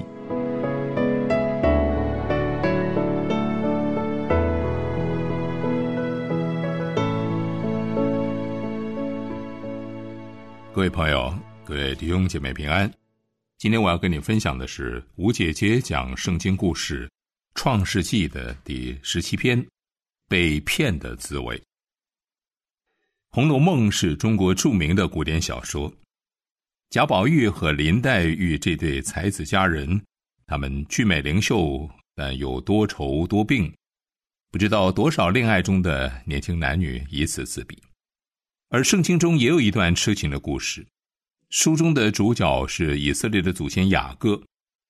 Speaker 8: 各位朋友，各位弟兄姐妹平安。今天我要跟你分享的是吴姐姐讲圣经故事创世纪的第十七篇，被骗的滋味。红楼梦是中国著名的古典小说，贾宝玉和林黛玉这对才子佳人，他们俊美灵秀，但又多愁多病，不知道多少恋爱中的年轻男女以此自比。而圣经中也有一段痴情的故事，书中的主角是以色列的祖先雅各，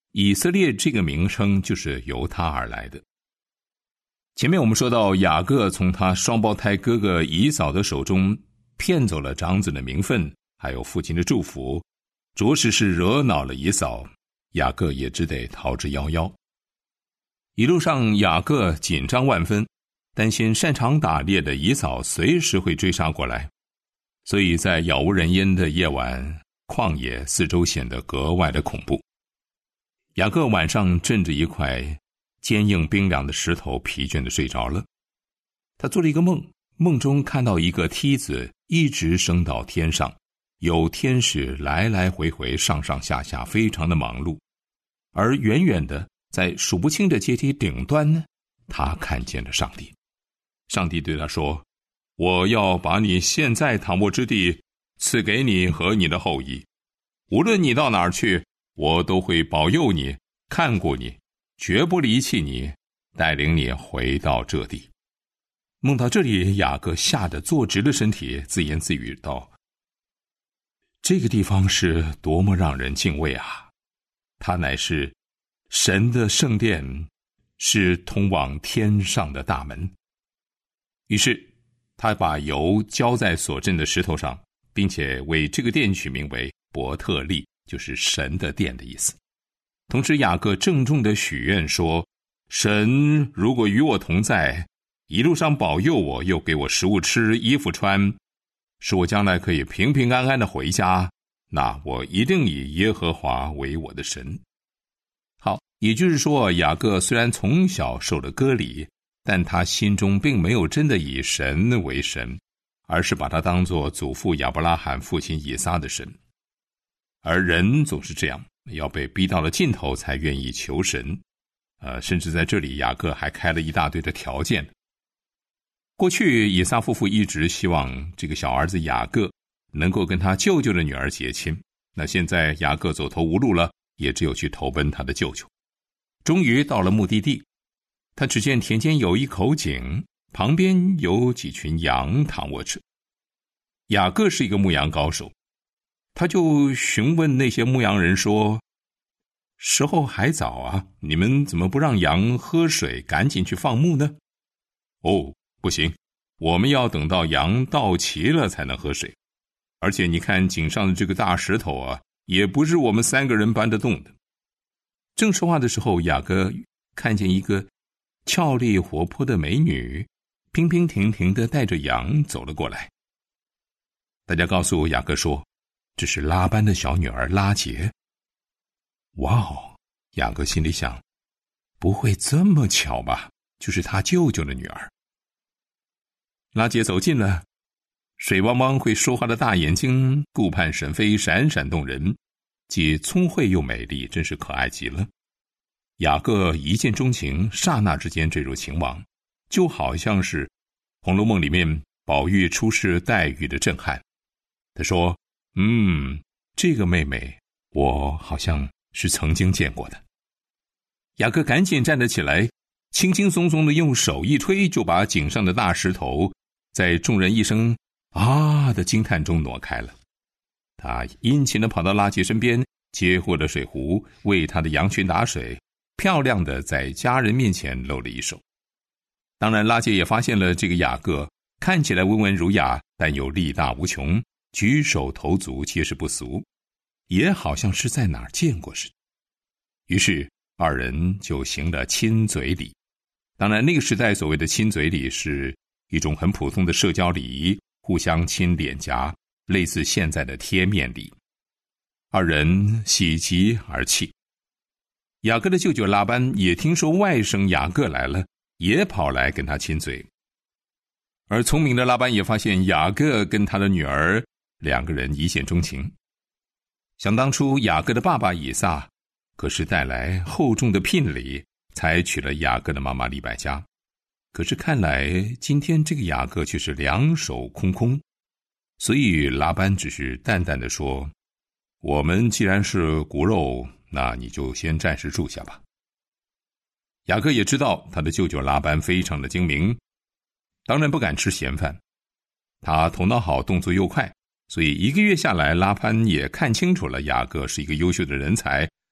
Speaker 8: 以色列这个名称就是由他而来的。前面我们说到，雅各从他双胞胎哥哥以扫的手中骗走了长子的名分，还有父亲的祝福，着实是惹恼了以扫，雅各也只得逃之夭夭。一路上雅各紧张万分，担心擅长打猎的以扫随时会追杀过来，所以在杳无人烟的夜晚，旷野四周显得格外的恐怖。雅各晚上枕着一块坚硬冰凉的石头，疲倦地睡着了。他做了一个梦，梦中看到一个梯子一直升到天上，有天使来来回回上上下下，非常的忙碌。而远远的在数不清的阶梯顶端呢，他看见了上帝。上帝对他说，我要把你现在躺卧之地赐给你和你的后裔，无论你到哪儿去，我都会保佑你，看顾你，绝不离弃你，带领你回到这地。梦到这里，雅各吓得坐直了身体，自言自语道，这个地方是多么让人敬畏啊！它乃是神的圣殿，是通往天上的大门。于是他把油浇在所镇的石头上，并且为这个殿取名为伯特利，就是神的殿的意思。同时雅各郑重地许愿说，神如果与我同在，一路上保佑我，又给我食物吃，衣服穿，使我将来可以平平安安地回家，那我一定以耶和华为我的神。好，也就是说，雅各虽然从小受了割礼，但他心中并没有真的以神为神，而是把他当作祖父亚伯拉罕、父亲以撒的神。而人总是这样，要被逼到了尽头才愿意求神。呃，甚至在这里雅各还开了一大堆的条件。过去以撒夫妇一直希望这个小儿子雅各能够跟他舅舅的女儿结亲，那现在雅各走投无路了，也只有去投奔他的舅舅。终于到了目的地，他只见田间有一口井，旁边有几群羊躺卧着。雅各是一个牧羊高手，他就询问那些牧羊人说，时候还早啊，你们怎么不让羊喝水，赶紧去放牧呢？哦，不行，我们要等到羊到齐了才能喝水。而且你看井上的这个大石头啊，也不是我们三个人搬得动的。正说话的时候，雅各看见一个俏丽活泼的美女平平停停地带着羊走了过来。大家告诉雅各说，这是拉班的小女儿拉结。哇哦，雅各心里想，不会这么巧吧，就是他舅舅的女儿。拉结走近了，水汪汪会说话的大眼睛，顾盼神飞，闪闪动人，既聪慧又美丽，真是可爱极了。雅各一见钟情，刹那之间坠入情网，就好像是《红楼梦》里面宝玉出世黛玉的震撼。他说，嗯，这个妹妹我好像是曾经见过的。雅各赶紧站了起来，轻轻松松地用手一推，就把井上的大石头在众人一声啊的惊叹中挪开了。他殷勤地跑到拉结身边，接过了水壶，为他的羊群打水，漂亮的在家人面前露了一手。当然拉结也发现了这个雅各看起来温文儒雅，但又力大无穷，举手投足皆是不俗，也好像是在哪儿见过似的。于是二人就行了亲嘴礼。当然那个时代所谓的亲嘴礼是一种很普通的社交礼仪，互相亲脸颊，类似现在的贴面礼。二人喜极而泣。雅各的舅舅拉班也听说外甥雅各来了，也跑来跟他亲嘴。而聪明的拉班也发现雅各跟他的女儿两个人一见钟情。想当初雅各的爸爸以撒可是带来厚重的聘礼，才娶了雅各的妈妈利百加。可是看来今天这个雅各却是两手空空，所以拉班只是淡淡的说，我们既然是骨肉，那你就先暂时住下吧。雅各也知道他的舅舅拉班非常的精明，当然不敢吃闲饭。他头脑好，动作又快，所以一个月下来，拉班也看清楚了雅各是一个优秀的人才，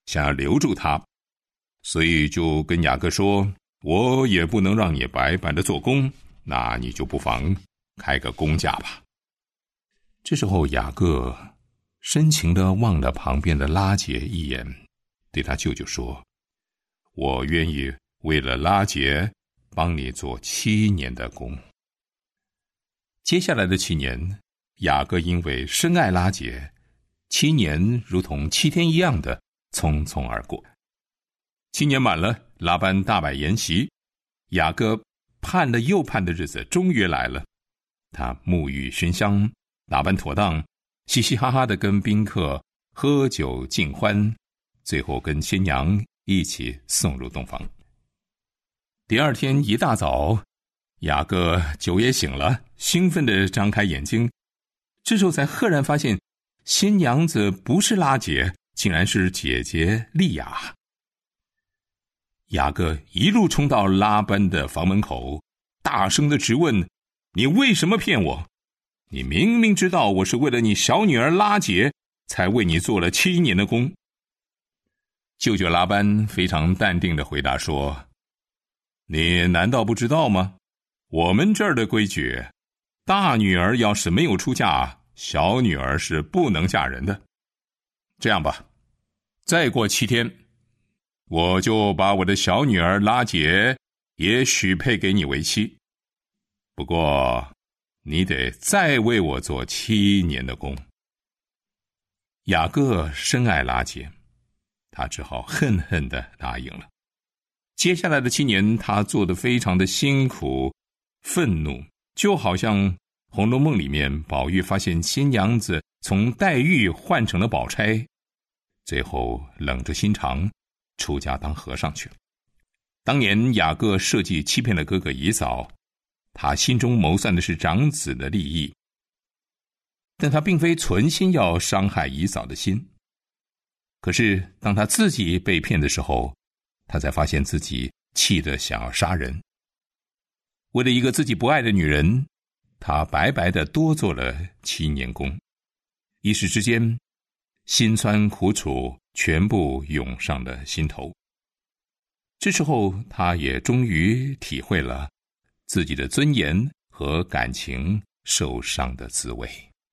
Speaker 8: 想要留住他，所以就跟雅各说，我也不能让你白白的做工，那你就不妨开个工价吧。这时候雅各深情地望了旁边的拉结一眼，对他舅舅说，我愿意为了拉结帮你做七年的工。接下来的七年，雅各因为深爱拉结，七年如同七天一样的匆匆而过。七年满了，拉班大摆筵席，雅各盼了又盼的日子终于来了。他沐浴熏香，打扮妥当，嘻嘻哈哈的跟宾客喝酒尽欢，最后跟新娘一起送入洞房。第二天一大早，雅各酒也醒了，兴奋地张开眼睛，这时候才赫然发现新娘子不是拉结，竟然是姐姐利亚。雅各一路冲到拉班的房门口，大声地质问，你为什么骗我？你明明知道我是为了你小女儿拉结才为你做了七年的工。舅舅拉班非常淡定地回答说，你难道不知道吗？我们这儿的规矩，大女儿要是没有出嫁，小女儿是不能嫁人的。这样吧，再过七天，我就把我的小女儿拉结也许配给你为妻，不过你得再为我做七年的工。雅各深爱拉结，他只好恨恨地答应了。接下来的七年，他做得非常的辛苦愤怒，就好像《红楼梦》里面宝玉发现新娘子从黛玉换成了宝钗，最后冷着心肠出家当和尚去了。当年雅各设计欺骗了哥哥以扫，他心中谋算的是长子的利益，但他并非存心要伤害以扫的心。可是当他自己被骗的时候，他才发现自己气得想要杀人。为了一个自己不爱的女人，他白白的多做了七年工，一时之间辛酸苦楚全部涌上了心头。这时候他也终于体会了自己的尊严和感情受伤的滋味。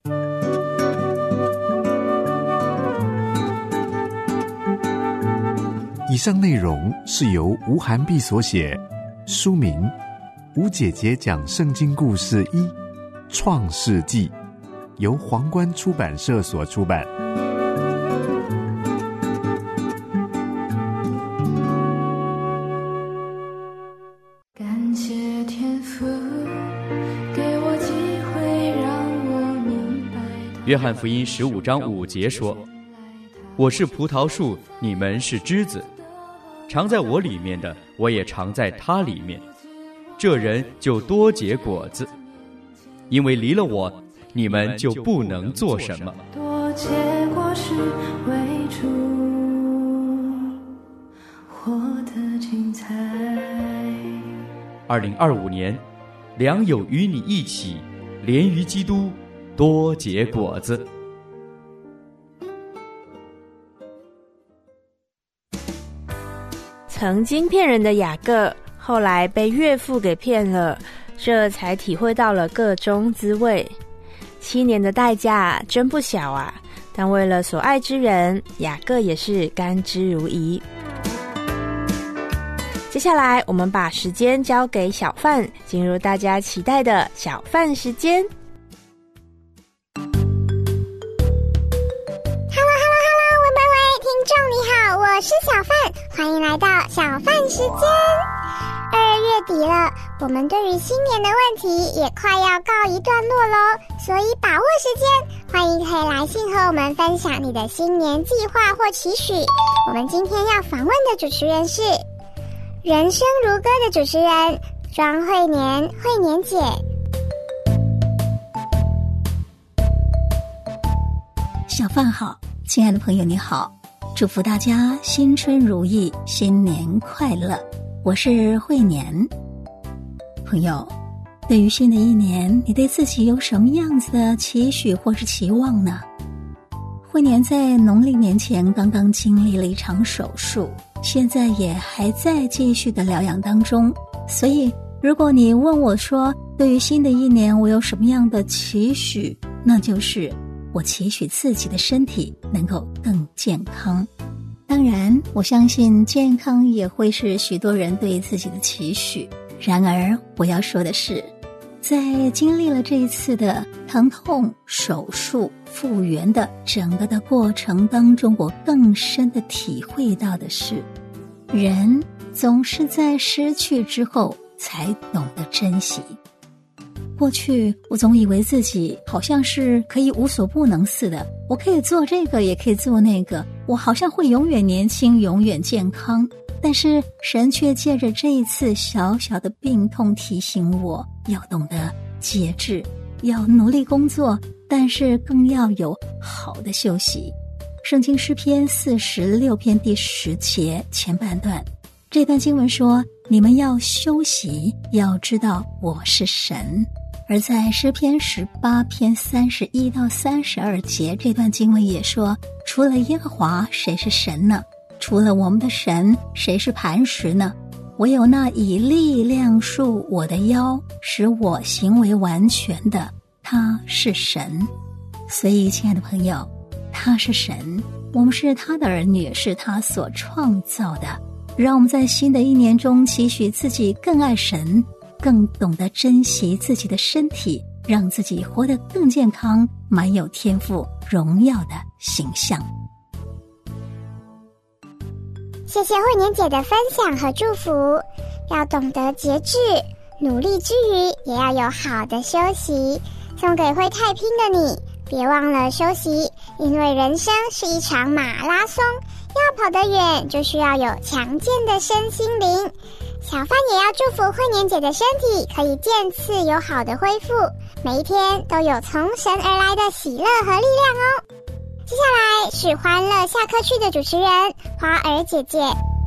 Speaker 3: 以上内容是由吴涵碧所写，书名《吴姐姐讲圣经故事一创世纪》，由皇冠出版社所出版。
Speaker 9: 感谢天父给我机会让我明白。
Speaker 10: 约翰福音十五章五节说，我是葡萄树，你们是枝子，常在我里面的，我也常在他里面，这人就多结果子，因为离了我，你们就不能做什么。
Speaker 9: 多结果实为主，活得精彩。
Speaker 10: 二零二五年，良友与你一起，连于基督，多结果子。
Speaker 4: 曾经骗人的雅各，后来被岳父给骗了，这才体会到了个中滋味。七年的代价真不小啊！但为了所爱之人，雅各也是甘之如饴。接下来，我们把时间交给小范，进入大家期待的小范时间。
Speaker 11: 众你好，我是小范，欢迎来到小范时间。二月底了，我们对于新年的问题也快要告一段落咯，所以把握时间，欢迎可以来信和我们分享你的新年计划或期许。我们今天要访问的主持人是人生如歌的主持人庄慧年，慧年姐。
Speaker 12: 小范好，亲爱的朋友你好，祝福大家新春如意，新年快乐。我是慧年。朋友，对于新的一年，你对自己有什么样子的期许或是期望呢？ 慧年在农历年前刚刚经历了一场手术，现在也还在继续的疗养当中。所以如果你问我说对于新的一年我有什么样的期许，那就是我期许自己的身体能够更健康。当然我相信健康也会是许多人对自己的期许。然而我要说的是，在经历了这一次的疼痛、手术、复原的整个的过程当中，我更深的体会到的是，人总是在失去之后才懂得珍惜。过去我总以为自己好像是可以无所不能似的，我可以做这个也可以做那个，我好像会永远年轻永远健康。但是神却借着这一次小小的病痛提醒我要懂得节制，要努力工作，但是更要有好的休息。圣经诗篇四十六篇第十节前半段，这段经文说，你们要休息，要知道我是神。而在诗篇十八篇三十一到三十二节，这段经文也说，除了耶和华谁是神呢？除了我们的神谁是磐石呢？唯有那以力量束我的腰，使我行为完全的，他是神。所以亲爱的朋友，他是神，我们是他的儿女，是他所创造的。让我们在新的一年中期许自己更爱神，更懂得珍惜自己的身体，让自己活得更健康，满有天赋荣耀的形象。
Speaker 11: 谢谢慧年姐的分享和祝福。要懂得节制，努力之余也要有好的休息。送给会太拼的你，别忘了休息，因为人生是一场马拉松，要跑得远就需要有强健的身心灵。小范也要祝福慧年姐的身体可以渐次有好的恢复，每一天都有从神而来的喜乐和力量哦。接下来是欢乐下课去的主持人花儿姐姐。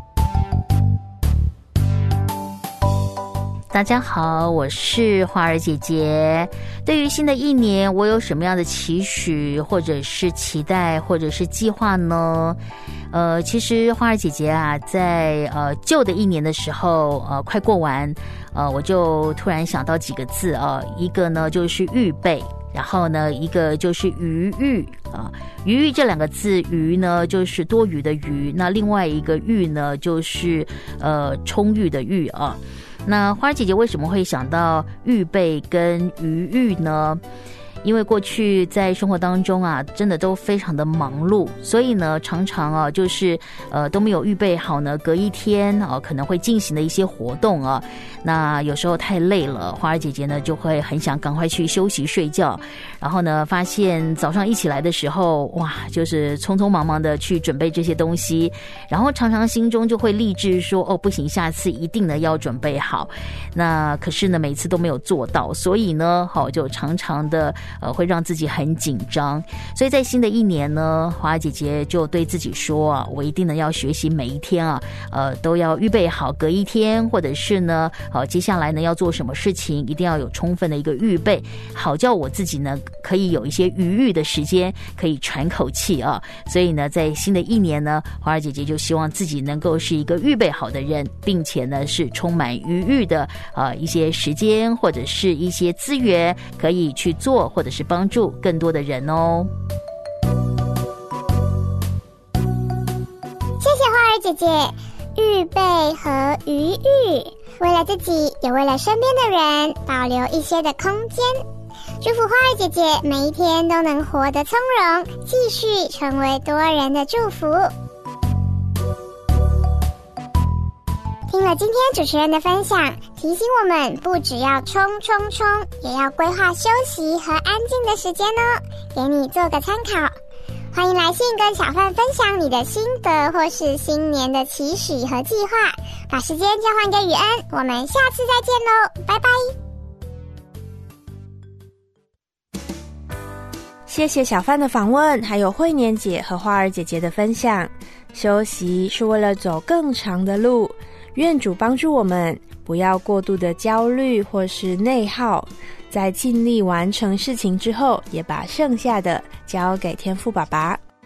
Speaker 13: 大家好，我是花儿姐姐。对于新的一年，我有什么样的期许，或者是期待，或者是计划呢？呃，其实花儿姐姐啊，在呃旧的一年的时候，呃快过完，呃我就突然想到几个字啊、呃，一个呢就是预备。然后呢，一个就是余裕啊，余裕这两个字，余呢就是多余的余，那另外一个裕呢就是呃充裕的裕啊。那花儿姐姐为什么会想到预备跟余裕呢？因为过去在生活当中啊，真的都非常的忙碌，所以呢，常常啊，就是呃都没有预备好呢，隔一天啊可能会进行的一些活动啊。那有时候太累了，花儿姐姐呢就会很想赶快去休息睡觉，然后呢，发现早上一起来的时候，哇，就是匆匆忙忙的去准备这些东西，然后常常心中就会立志说，哦，不行，下次一定呢要准备好。那可是呢，每次都没有做到，所以呢，好就常常的。呃，会让自己很紧张，所以在新的一年呢，花儿姐姐就对自己说啊，我一定呢要学习每一天啊，呃，都要预备好隔一天，或者是呢，好、呃、接下来呢要做什么事情，一定要有充分的一个预备，好叫我自己呢可以有一些余裕的时间，可以喘口气啊。所以呢，在新的一年呢，花儿姐姐就希望自己能够是一个预备好的人，并且呢是充满余裕的呃一些时间或者是一些资源，可以去做或者是帮助更多的人哦。
Speaker 11: 谢谢花儿姐姐。预备和余裕，为了自己也为了身边的人保留一些的空间。祝福花儿姐姐每一天都能活得从容，继续成为多人的祝福。听了今天主持人的分享，提醒我们不只要冲冲冲，也要规划休息和安静的时间哦，给你做个参考。欢迎来信跟小范分享你的心得或是新年的期许和计划，把时间交还给雨恩，我们下次再见喽，拜拜。
Speaker 4: 谢谢小范的访问，还有慧年姐和花儿姐姐的分享。休息是为了走更长的路，愿主帮助我们不要过度的焦虑或是内耗，在尽力完成事情之后，也把剩下的交给天父爸爸。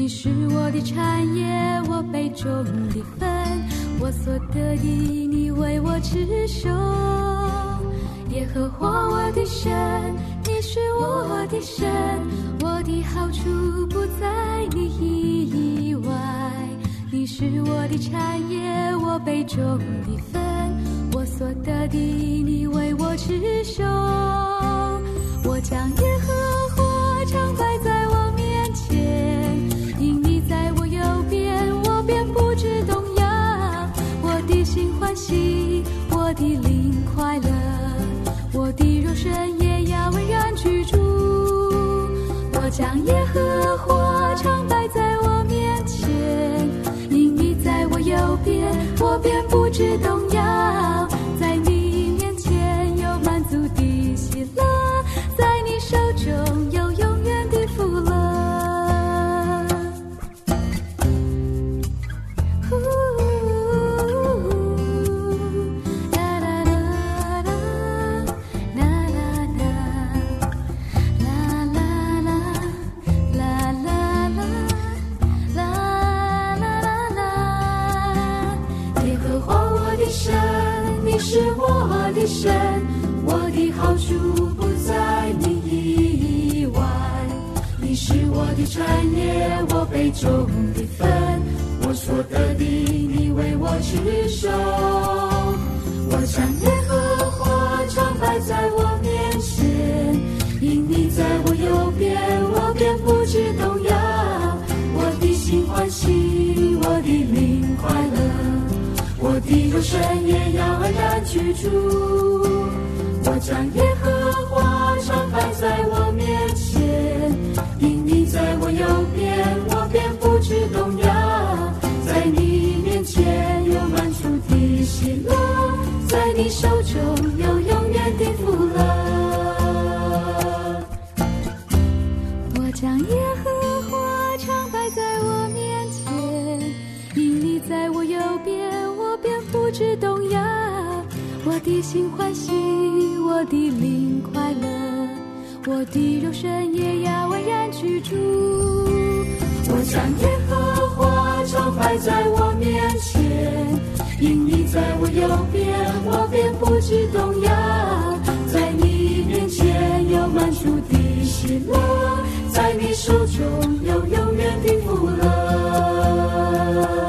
Speaker 9: 你是我的产业，我杯中的分，我所得的你为我持守。耶和华我的神，你是我的神，我的好处不在你以外。你是我的产业，我杯中的分，我所得的你为我持守。我将耶和华常摆在我面前，因你在我右边，我便不致动摇。我的心欢喜，我的灵快乐，我的肉身也要安然居住。我将耶和华常摆在我面前，因你在我右边，我便不致动摇。在你面前有满足的喜乐，在你手中有永远的福乐。是我的神，我的好处不在你以外。你是我的产业，我杯中的分，我所得的你为我持守。我将耶和华常摆在我面前，因你在我右边，我便不致动摇。我的心欢喜，我的灵快乐，我的肉身也要安然居住。我将耶和华常摆在我面前，因你在我右边，我便不致动摇。在你面前有满足的喜乐，在你手中有永远的福乐。我将耶和华常摆在我面前，因你在我右边，我便不致动摇。我的心欢喜，我的灵快乐，我的肉身也要安然居住。我将耶和华常摆在我面前，因你在我右边，我便不致动摇。在你面前有满足的喜乐，在你手中有永远的福乐。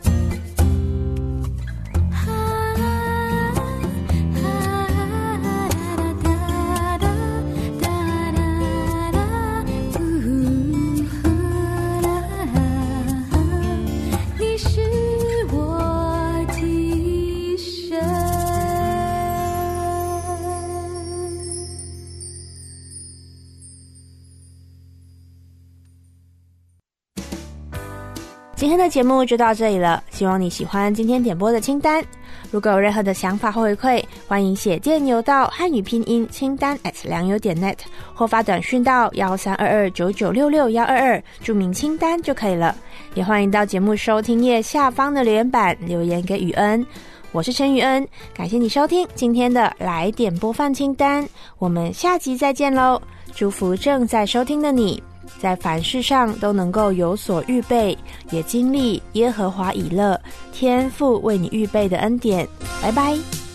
Speaker 4: 今天的节目就到这里了，希望你喜欢今天点播的清单。如果有任何的想法或回馈，欢迎写电邮到汉语拼音清单 at 良友点 net 或发短讯到一三二二九九六六一二二，注明清单就可以了。也欢迎到节目收听页下方的留言板留言给雨恩。我是陈雨恩，感谢你收听今天的来点播放清单，我们下集再见咯。祝福正在收听的你，在凡事上都能够有所预备，也经历耶和华以勒天父为你预备的恩典。拜拜。